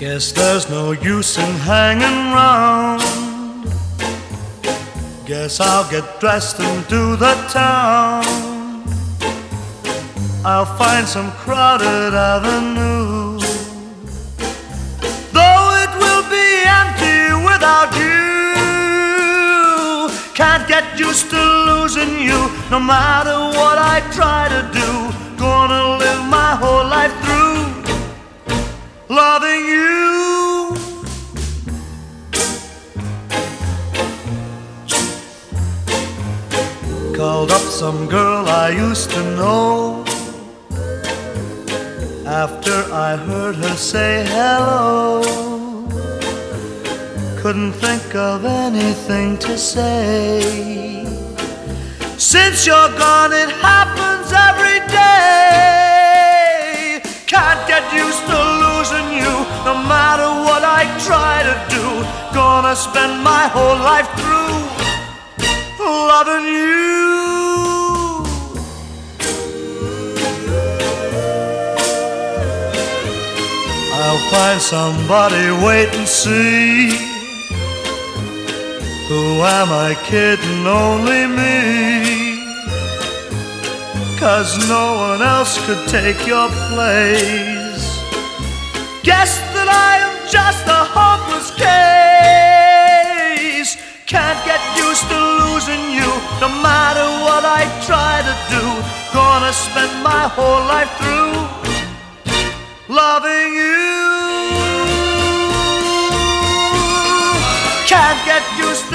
Guess there's no use in hanging round. Guess I'll get dressed and do the town. I'll find some crowded avenue, though it will be empty without you. Can't get used to losing you, no matter what I try to do. Gonna live my whole life through loving you. Called up some girl I used to know, after I heard her say hello. Couldn't think of anything to say. Since you're gone, it happens every day. Can't get used to losing you, no matter what I try to do. Gonna spend my whole life through loving you. I'll find somebody, wait and see. Who am I kidding? Only me. 'Cause no one else could take your place. Guess that I am just a hopeless case. Can't get used to losing you, no matter what I try to do. Gonna spend my whole life through loving you. Can't get used to